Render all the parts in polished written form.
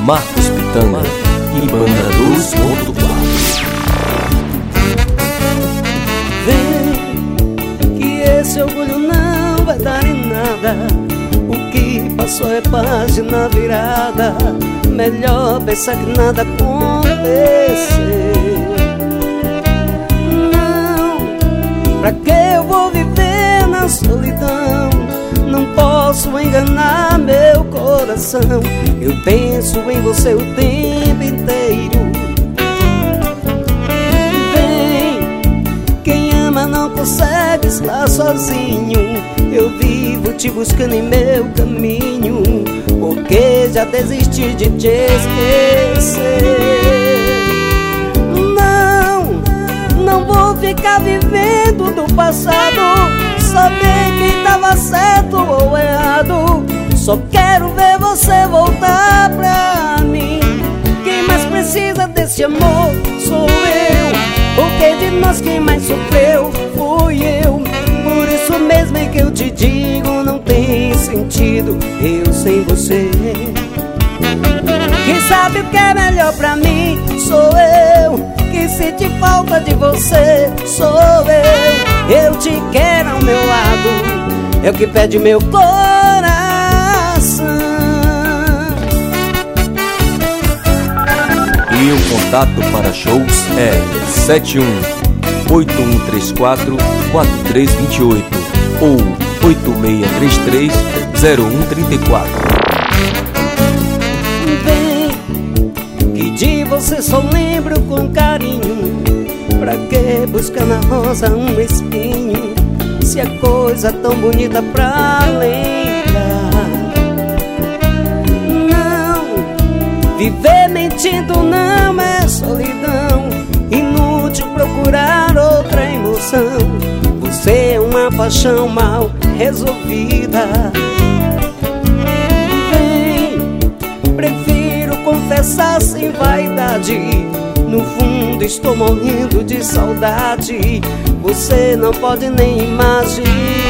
Marcos Pitanga e Banda 2.4. Vem, que esse orgulho não vai dar em nada. O que passou é página virada. Melhor pensar que nada aconteceu. Não, pra que eu vou viver na solidão? Não posso enganar meu coração. Eu penso em você o tempo inteiro. Vem, quem ama não consegue estar sozinho. Eu vivo te buscando em meu caminho, porque já desisti de te esquecer. Não vou ficar vivendo do passado, saber quem tava certo ou errado. Só quero ver você voltar pra mim. Quem mais precisa desse amor sou eu, porque de nós quem mais sofreu fui eu. Por isso mesmo é que eu te digo, não tem sentido eu sem você. Quem sabe o que é melhor pra mim sou eu, que sente falta de você sou eu. Eu te quero ao meu lado, é o que pede meu coração. E o contato para shows é 71-8134-4328 ou 8633-0134. Vem, que de você só lembro com carinho. Pra que buscar na rosa um espinho, se a coisa tão bonita pra lembrar? Não, viver mentindo não é solidão. Inútil procurar outra emoção. Você é uma paixão mal resolvida. Vem, prefiro confessar sem vaidade. No fundo estou morrendo de saudade. Você não pode nem imaginar.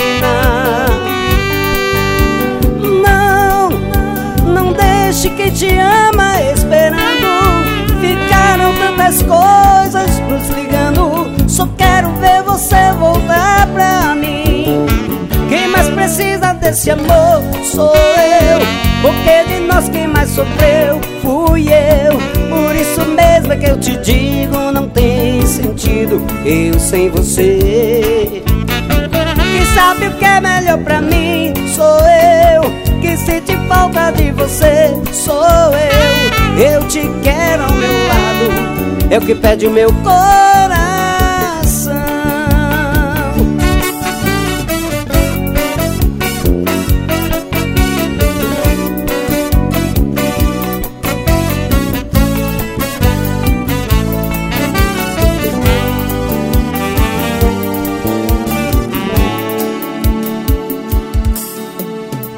Não deixe quem te ama esperando. Ficaram tantas coisas nos ligando. Só quero ver você voltar pra mim. Quem mais precisa desse amor sou eu, porque de nós quem mais sofreu fui eu. Por isso mesmo é que eu te digo, não tem sentido eu sem você. Quem sabe o que é melhor pra mim sou eu, que sente falta de você sou eu. Eu te quero ao meu lado, é o que pede o meu coração.